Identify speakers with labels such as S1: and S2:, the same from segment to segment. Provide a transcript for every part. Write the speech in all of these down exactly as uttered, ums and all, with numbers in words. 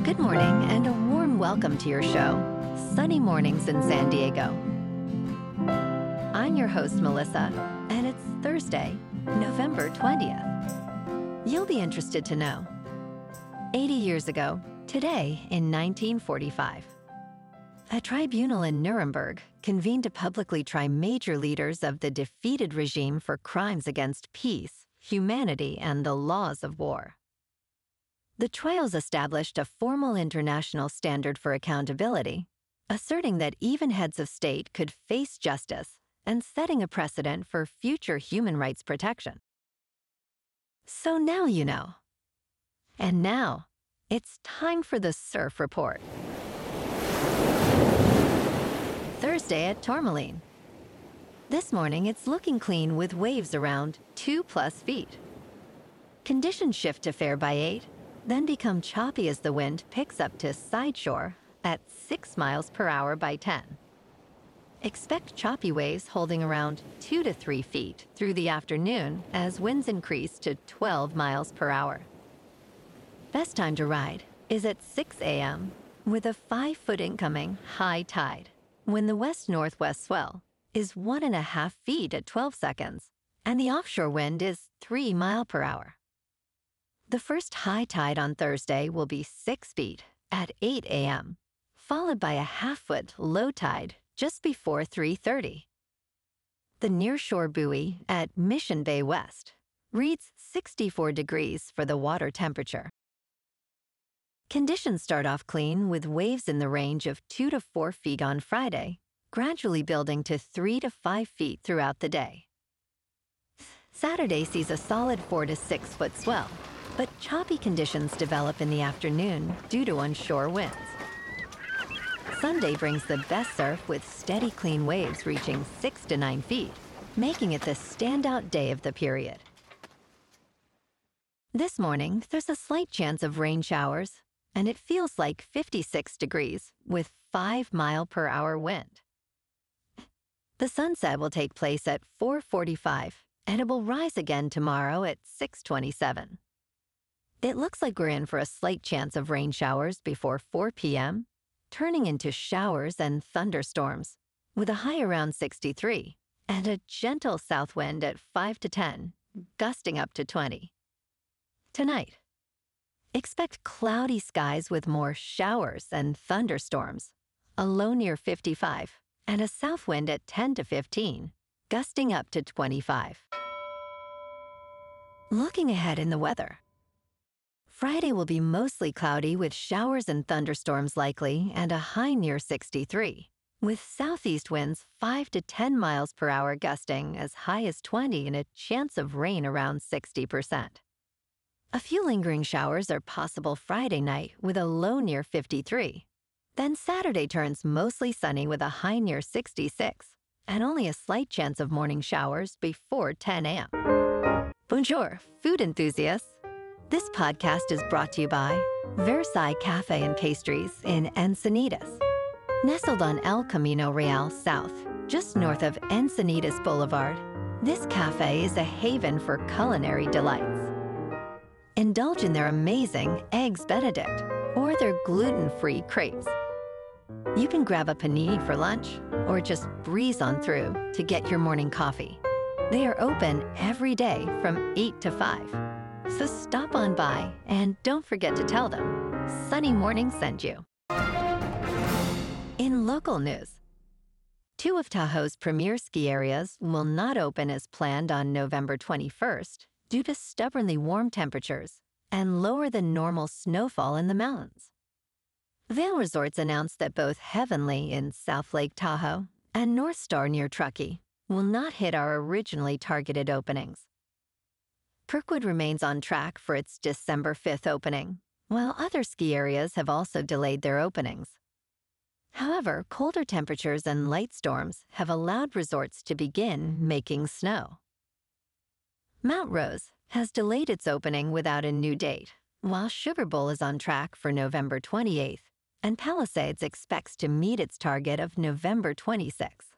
S1: Good morning and a warm welcome to your show, Sunny Mornings in San Diego. I'm your host, Melissa, and it's Thursday, November twentieth. You'll be interested to know. eighty years ago, today in nineteen forty-five, a tribunal in Nuremberg convened to publicly try major leaders of the defeated regime for crimes against peace, humanity, and the laws of war. The trials established a formal international standard for accountability, asserting that even heads of state could face justice and setting a precedent for future human rights protection. So now you know. And now, it's time for the Surf Report. Thursday at Tourmaline. This morning, it's looking clean with waves around two plus feet. Conditions shift to fair by eight, then become choppy as the wind picks up to side shore at six miles per hour by ten. Expect choppy waves holding around two to three feet through the afternoon as winds increase to twelve miles per hour. Best time to ride is at six a.m. with a five-foot incoming high tide, when the west-northwest swell is one and a half feet at twelve seconds, and the offshore wind is three mile per hour. The first high tide on Thursday will be six feet at eight a.m., followed by a half-foot low tide just before three thirty. The nearshore buoy at Mission Bay West reads sixty-four degrees for the water temperature. Conditions start off clean with waves in the range of two to four feet on Friday, gradually building to three to five feet throughout the day. Saturday sees a solid four to six foot swell, but choppy conditions develop in the afternoon due to onshore winds. Sunday brings the best surf with steady, clean waves reaching six to nine feet, making it the standout day of the period. This morning, there's a slight chance of rain showers, and it feels like fifty-six degrees with five mile per hour wind. The sunset will take place at four forty-five, and it will rise again tomorrow at six twenty-seven. It looks like we're in for a slight chance of rain showers before four p.m., turning into showers and thunderstorms, with a high around sixty-three, and a gentle south wind at five to ten, gusting up to twenty. Tonight, expect cloudy skies with more showers and thunderstorms, a low near fifty-five, and a south wind at ten to fifteen, gusting up to twenty-five. Looking ahead in the weather. Friday will be mostly cloudy with showers and thunderstorms likely and a high near sixty-three, with southeast winds five to ten miles per hour gusting as high as twenty and a chance of rain around sixty percent. A few lingering showers are possible Friday night with a low near fifty-three. Then Saturday turns mostly sunny with a high near sixty-six and only a slight chance of morning showers before ten a.m. Bonjour, food enthusiasts. This podcast is brought to you by Versailles Cafe and Pastries in Encinitas. Nestled on El Camino Real South, just north of Encinitas Boulevard, this cafe is a haven for culinary delights. Indulge in their amazing Eggs Benedict or their gluten-free crepes. You can grab a panini for lunch or just breeze on through to get your morning coffee. They are open every day from eight to five. So stop on by and don't forget to tell them Sunny Morning sent you. In local news, two of Tahoe's premier ski areas will not open as planned on November twenty-first due to stubbornly warm temperatures and lower than normal snowfall in the mountains. Vail Resorts announced that both Heavenly in South Lake Tahoe and North Star near Truckee will not hit our originally targeted openings. Kirkwood remains on track for its December fifth opening, while other ski areas have also delayed their openings. However, colder temperatures and light storms have allowed resorts to begin making snow. Mount Rose has delayed its opening without a new date, while Sugar Bowl is on track for November twenty-eighth, and Palisades expects to meet its target of November twenty-sixth.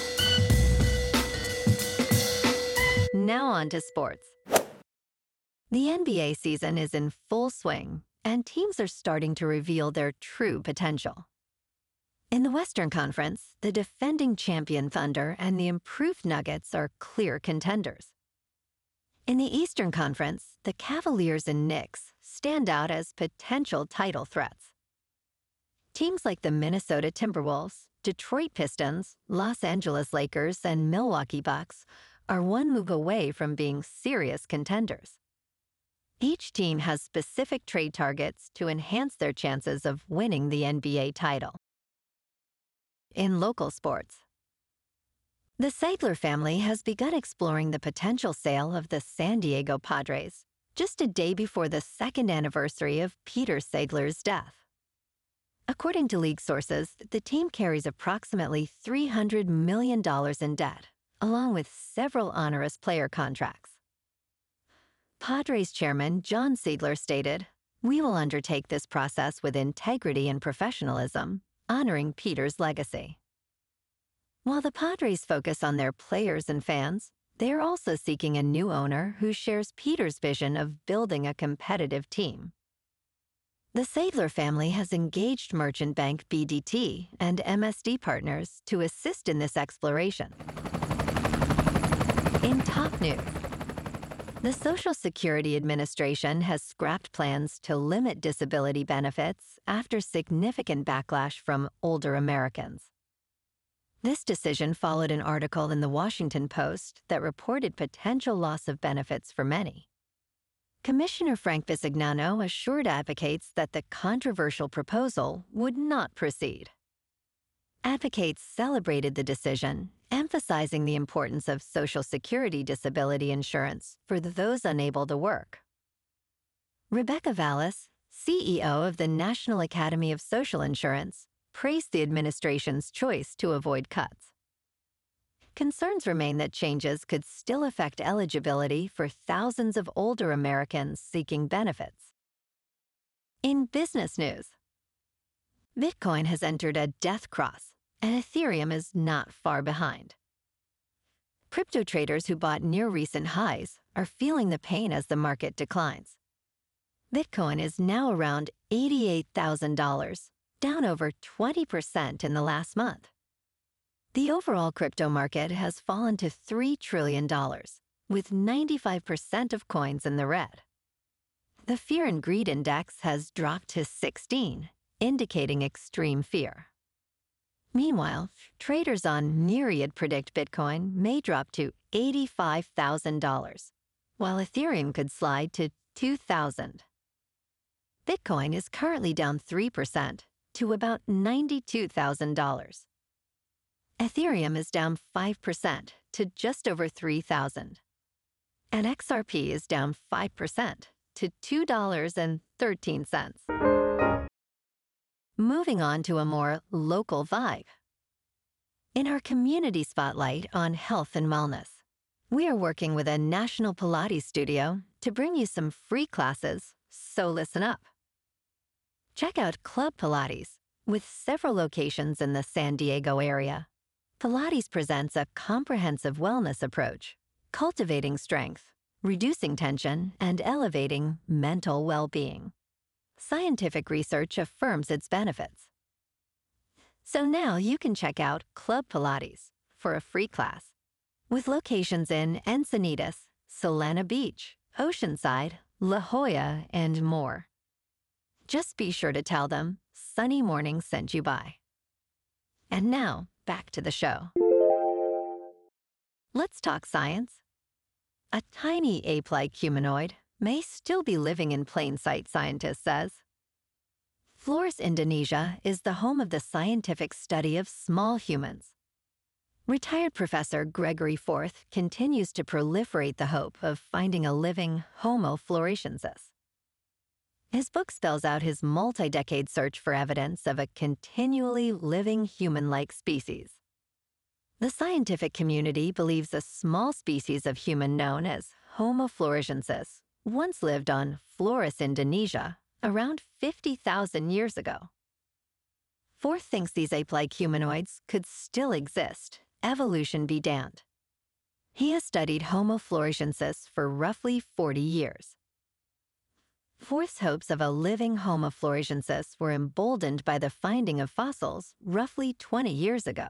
S1: Now on to sports. The N B A season is in full swing, and teams are starting to reveal their true potential. In the Western Conference, the defending champion Thunder and the improved Nuggets are clear contenders. In the Eastern Conference, the Cavaliers and Knicks stand out as potential title threats. Teams like the Minnesota Timberwolves, Detroit Pistons, Los Angeles Lakers, and Milwaukee Bucks are one move away from being serious contenders. Each team has specific trade targets to enhance their chances of winning the N B A title. In local sports, the Seigler family has begun exploring the potential sale of the San Diego Padres, just a day before the second anniversary of Peter Seigler's death. According to league sources, the team carries approximately three hundred million dollars in debt, along with several onerous player contracts. Padres chairman John Seigler stated, "We will undertake this process with integrity and professionalism, honoring Peter's legacy." While the Padres focus on their players and fans, they are also seeking a new owner who shares Peter's vision of building a competitive team. The Seigler family has engaged merchant bank B D T and M S D Partners to assist in this exploration. In top news, the Social Security Administration has scrapped plans to limit disability benefits after significant backlash from older Americans. This decision followed an article in the Washington Post that reported potential loss of benefits for many. Commissioner Frank Bisignano assured advocates that the controversial proposal would not proceed. Advocates celebrated the decision, emphasizing the importance of Social Security disability insurance for those unable to work. Rebecca Vallis, C E O of the National Academy of Social Insurance, praised the administration's choice to avoid cuts. Concerns remain that changes could still affect eligibility for thousands of older Americans seeking benefits. In business news, Bitcoin has entered a death cross, and Ethereum is not far behind. Crypto traders who bought near recent highs are feeling the pain as the market declines. Bitcoin is now around eighty-eight thousand dollars, down over twenty percent in the last month. The overall crypto market has fallen to three trillion dollars, with ninety-five percent of coins in the red. The Fear and Greed Index has dropped to sixteen, indicating extreme fear. Meanwhile, traders on Myriad predict Bitcoin may drop to eighty-five thousand dollars, while Ethereum could slide to two thousand dollars. Bitcoin is currently down three percent to about ninety-two thousand dollars. Ethereum is down five percent to just over three thousand dollars, and X R P is down five percent to two dollars and thirteen cents. Moving on to a more local vibe. In our community spotlight on health and wellness, we are working with a national Pilates studio to bring you some free classes, so listen up. Check out Club Pilates, with several locations in the San Diego area. Pilates presents a comprehensive wellness approach, cultivating strength, reducing tension, and elevating mental well-being. Scientific research affirms its benefits. So now you can check out Club Pilates for a free class, with locations in Encinitas, Solana Beach, Oceanside, La Jolla, and more. Just be sure to tell them Sunny Morning sent you by. And now, back to the show. Let's talk science. A tiny ape-like humanoid may still be living in plain sight, scientists says. Flores, Indonesia is the home of the scientific study of small humans. Retired Professor Gregory Forth continues to proliferate the hope of finding a living Homo floresiensis. His book spells out his multi-decade search for evidence of a continually living human-like species. The scientific community believes a small species of human known as Homo floresiensis once lived on Flores, Indonesia, around fifty thousand years ago. Forth thinks these ape-like humanoids could still exist, evolution be damned. He has studied Homo floresiensis for roughly forty years. Forth's hopes of a living Homo floresiensis were emboldened by the finding of fossils roughly twenty years ago.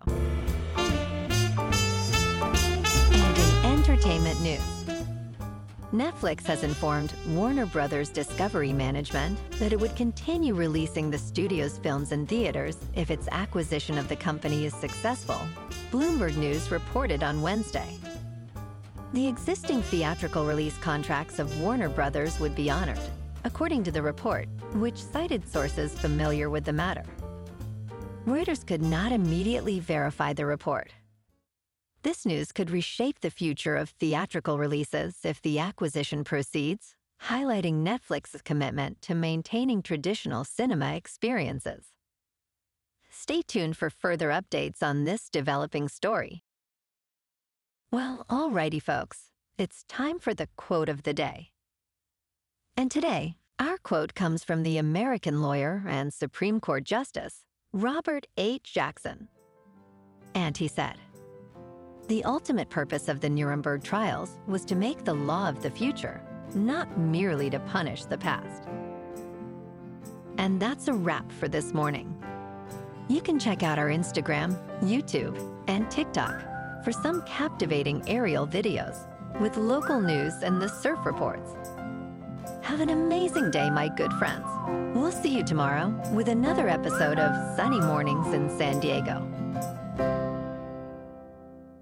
S1: And in entertainment news, Netflix has informed Warner Brothers Discovery Management that it would continue releasing the studio's films in theaters if its acquisition of the company is successful, Bloomberg News reported on Wednesday. The existing theatrical release contracts of Warner Brothers would be honored, according to the report, which cited sources familiar with the matter. Reuters could not immediately verify the report. This news could reshape the future of theatrical releases if the acquisition proceeds, highlighting Netflix's commitment to maintaining traditional cinema experiences. Stay tuned for further updates on this developing story. Well, alrighty, folks, it's time for the quote of the day. And today, our quote comes from the American lawyer and Supreme Court Justice, Robert H. Jackson. And he said, "The ultimate purpose of the Nuremberg trials was to make the law of the future, not merely to punish the past." And that's a wrap for this morning. You can check out our Instagram, YouTube, and TikTok for some captivating aerial videos with local news and the surf reports. Have an amazing day, my good friends. We'll see you tomorrow with another episode of Sunny Mornings in San Diego.